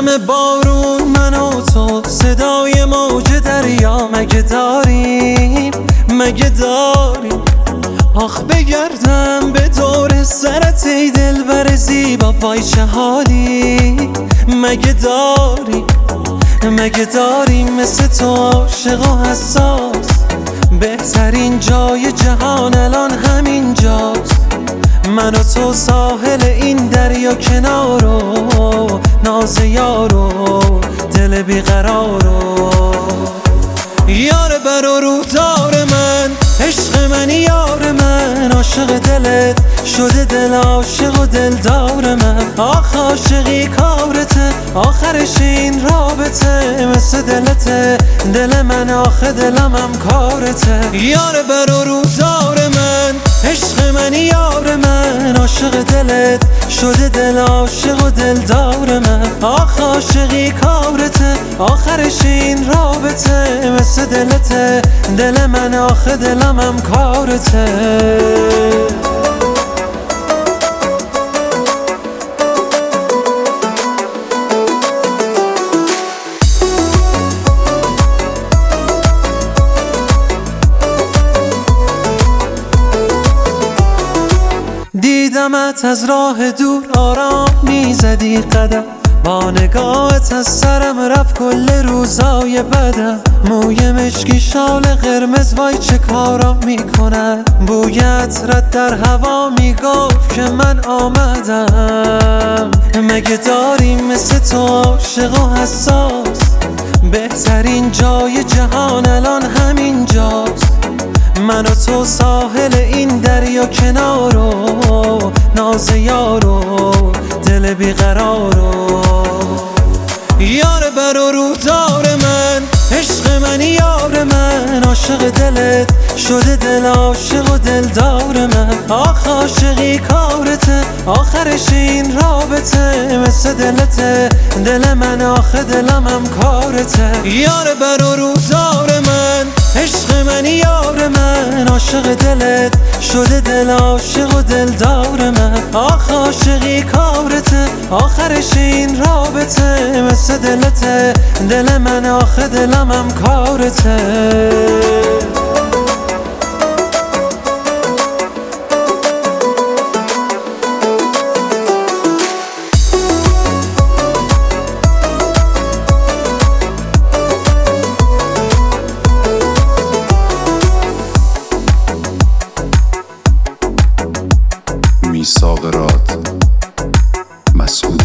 نم بارون من و تو، صدای موج دریا. مگه داریم آخ بگردم به دور سرت ای دلبر زیبا. وای چه حالی مگه داریم مثل تو عاشق و حساس. بهترین جای جهان الان همین جاست. من و تو ساحل این دریا کنارو، ناز یارو دل بیقرارو. یار بر و روزدار من، عشق منی یار من. عاشق دلت شده دل عاشق و دلدار من. آخ عاشقی کارته، آخرش این رابطه. مثل دلته دل من، آخه دلم هم کارته. یار بر و روزدار من، عشق منی یار من. عاشق دلت شده دل عاشق و دلدار من. آخ عاشقی کارته، آخرش این رابطه. مثل دلته دل من، آخه دلم هم کارته. دیدمت از راه دور آرام میزدی قدم. با نگاهت از سرم رفت کل روزای بدم. موی مشکی شال قرمز وای چه کارا میکنن. بویت رد در هوا میگفت که من آمدم. مگه داریم مثل تو عاشق و حساس. بهترین جای جهان الان همین جاست. من و تو ساحل این دریا کنارو، ناز یارو دل بیقرارو. یار بر و روزدار من، عشق منی یار من. عاشق دلت شده دل عاشق و دلدار من. آخ عاشقی کارته، آخرش این رابطه. مثل دلته دل من، آخه دلم هم کارته. یار بر و روزدار من، عشق منی یار من. عاشق دلت شده دل عاشق و دلدار من. آخ عاشقی کارته، آخرش این رابطه. مثل دلته دل من، آخه دلم هم کارته. میثاق راد مسعود